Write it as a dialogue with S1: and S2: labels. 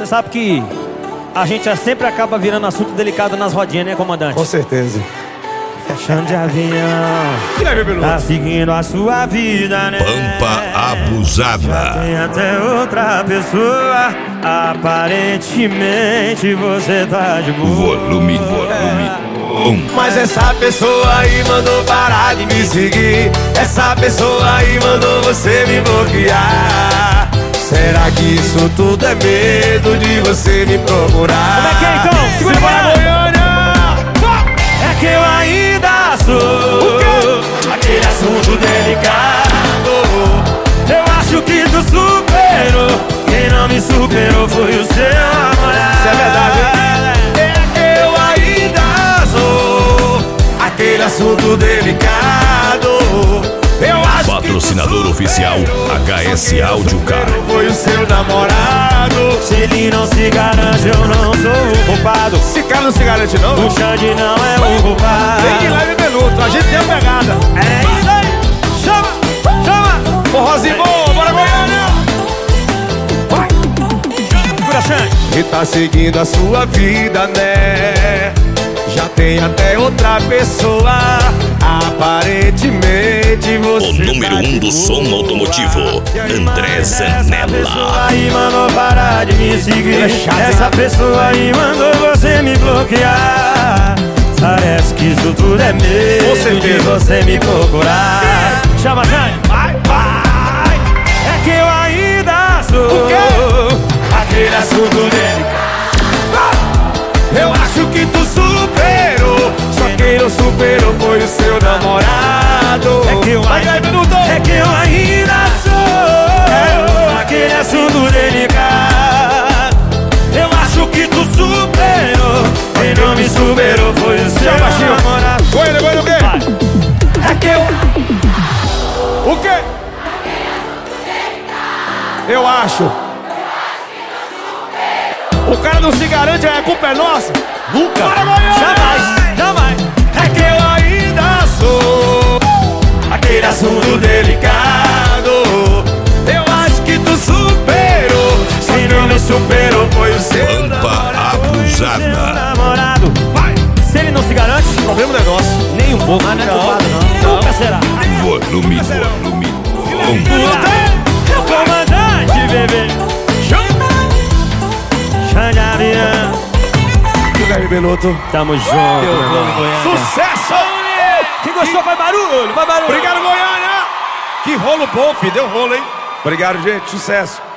S1: Você sabe que a gente sempre acaba virando assunto delicado nas rodinhas, né, comandante?
S2: Com certeza.
S1: Chão de avião, tá seguindo a sua vida, né?
S3: Pampa abusada.
S1: Já tem até outra pessoa. Aparentemente você tá de boa.
S3: Volume.
S2: Mas essa pessoa aí mandou parar de me seguir. Essa pessoa aí mandou você me bloquear. Será que isso tudo é medo de você me procurar?
S1: Como é que é então? Segura a Goiânia! É que eu ainda sou aquele assunto delicado. Eu acho que tu superou. Quem não me superou foi o seu namorado.
S2: Isso é verdade, hein? É que eu ainda sou aquele assunto delicado. Eu acho
S3: Patrocinador oficial HS Áudio Car.
S2: foi o seu namorado.
S1: Se ele não se garante, eu não sou o culpado.
S2: Esse cara não se garante não?
S1: O Xande não é o culpado.
S2: Tem que ir lá e Beluto, a gente tem a pegada.
S1: É isso aí. Chama.
S2: Forrozinho bom, bora Goiânia.
S1: Segura, Xande.
S2: E tá seguindo a sua vida, né? Já tem até outra pessoa. Aparentemente você
S3: O número 1 do som automotivo, André Zanella.
S1: Essa pessoa aí mandou parar de me seguir. Essa pessoa aí mandou você me bloquear. Parece que isso tudo é medo de você me procurar. Chama, Jane. Vai. É que eu ainda sou aquele assunto delicado.
S2: Eu acho que tu superou. Só quem não superou foi o seu namorado.
S1: É que eu ainda sou aquele assunto delicado. Eu acho que tu superou. Quem não me superou foi o seu namorado.
S2: Goiânia o quê?
S1: É que eu...
S2: O quê? Eu acho. O cara não se garante, a culpa é nossa?
S1: Nunca.
S2: Bora, Goiânia!
S1: Jamais.
S2: É que eu ainda sou
S1: Aquele assunto
S2: delicado. Eu acho que tu superou.
S1: Quem não me superou
S2: foi o seu
S3: Pampa
S1: seu
S3: abusada.
S1: namorado. Vai. Se ele não se garante,
S2: O problema não é nosso.
S1: nem um pouco. Mas não é culpado, não. Nunca será.
S3: Volume.
S1: É o comandante, bebê. Xande Avião.
S2: Tudo aí, Beluto.
S1: Tamo junto, meu irmão.
S2: Sucesso!
S1: Quem gostou, faz barulho.
S2: Obrigado, Goiânia! Que rolo bom, filho. Deu rolo, hein? Obrigado, gente. Sucesso.